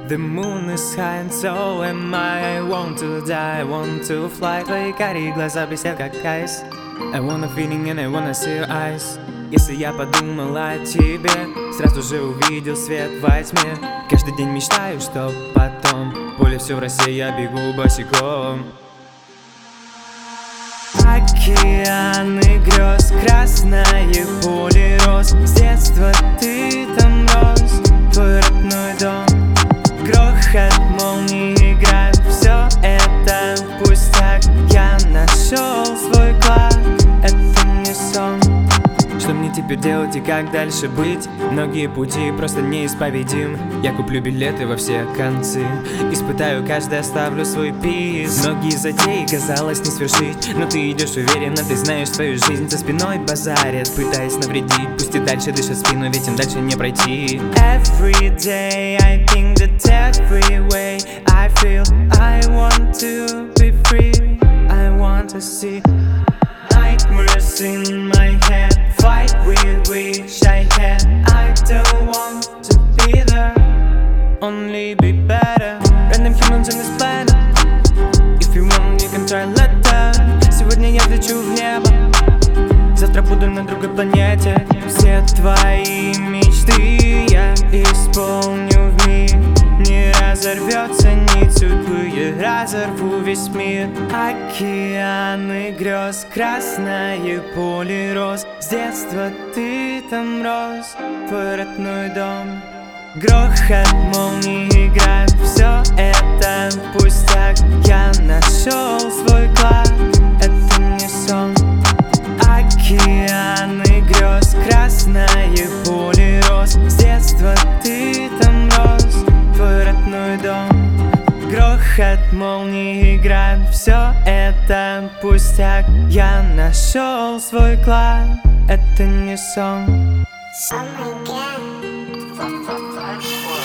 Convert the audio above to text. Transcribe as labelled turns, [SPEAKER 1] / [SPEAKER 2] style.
[SPEAKER 1] The moon is high and so am I want to die, I want to fly. Твои карие глаза блестят как айс. I want a feeling and I wanna see your eyes. Если я подумал о тебе, сразу же увидел свет во тьме. Каждый день мечтаю, что потом поле все в росе, я бегу босиком. Океаны грез, красное поле роз. С детства ты там рос, твой родной дом. Грохот молнии играет, все это пустяк. Я нашел свой клад, это не сон. Что мне теперь делать и как дальше быть? Многие пути просто неисповедим. Я куплю билеты во все концы, испытаю каждый, оставлю свой пис. Многие затеи казалось не свершить, но ты идешь уверенно, ты знаешь свою жизнь. За спиной базарят, пытаясь навредить. Пусть и дальше дышат спину, ведь им дальше не пройти. Every day I think that every way I feel I want to be free. I want to see nightmares in my head, fight with wish I had. I don't want to be there, only be better. Random humans on this planet. If you want, you can try later. Сегодня я лечу в небо, завтра буду на другой планете. Все твои мечты я исполню в миг. Не разорвется нить судьбы, я разорву весь мир. Океаны грез, красное поле роз. С детства ты там рос, твой родной дом. Грохот молнии играет, все это пустяк. Я нашел свой клад, это не сон. Океаны грез, красное поле роз. С детства ты там рос, твой родной дом. Грохот молнии играет, все это пустяк. Я нашел свой клад, это не сон.
[SPEAKER 2] Oh my god.